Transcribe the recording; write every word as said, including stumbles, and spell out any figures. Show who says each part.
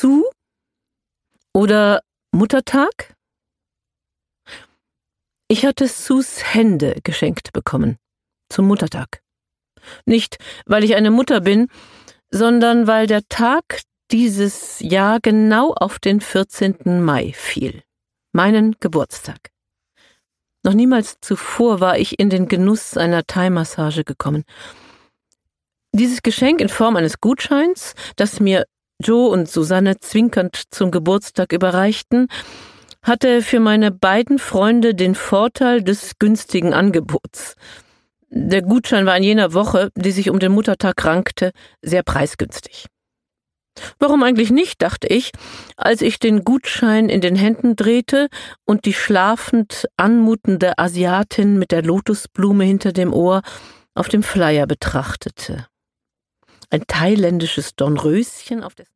Speaker 1: Sue oder Muttertag? Ich hatte Sues Hände geschenkt bekommen, zum Muttertag. Nicht, weil ich eine Mutter bin, sondern weil der Tag dieses Jahr genau auf den vierzehnten Mai fiel, meinen Geburtstag. Noch niemals zuvor war ich in den Genuss einer Thai-Massage gekommen. Dieses Geschenk in Form eines Gutscheins, das mir Joe und Susanne zwinkernd zum Geburtstag überreichten, hatte für meine beiden Freunde den Vorteil des günstigen Angebots. Der Gutschein war in jener Woche, die sich um den Muttertag rankte, sehr preisgünstig. Warum eigentlich nicht, dachte ich, als ich den Gutschein in den Händen drehte und die schlafend anmutende Asiatin mit der Lotusblume hinter dem Ohr auf dem Flyer betrachtete. Ein thailändisches Dornröschen auf dessen